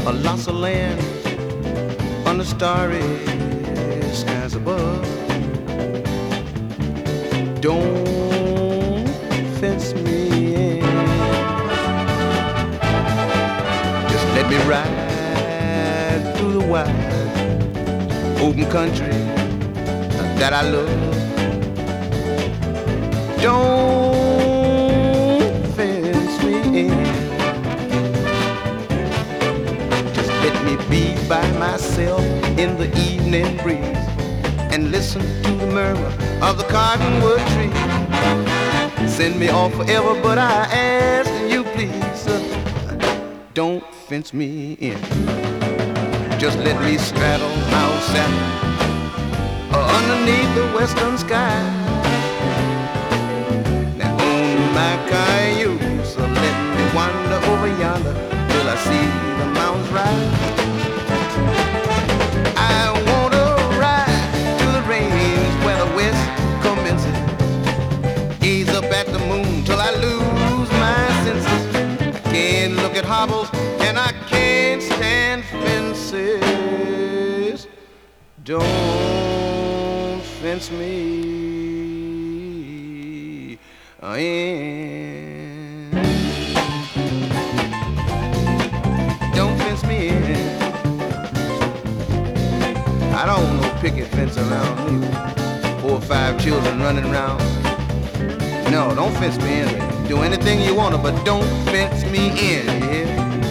a loss of land under starry skies above. Don't fence me in. Just let me ride through the wide open country that I love. Don't fence me in. Just let me be by myself in the evening breeze and listen to the murmur of the cottonwood tree. Send me off forever, but I ask you please, don't fence me in. Just let me straddle Mount Saturn underneath the western sky. Now on my cayuse, let me wander over yonder till I see the mountains rise. I wanna ride to the range where the west commences. Gaze up at the moon till I lose my senses. I can't look at hobbles and I can't stand fences. Don't fence me in. Don't fence me in. I don't want no picket fence around me. 4 or 5 children running around. No, don't fence me in. Do anything you want to, but don't fence me in, yeah?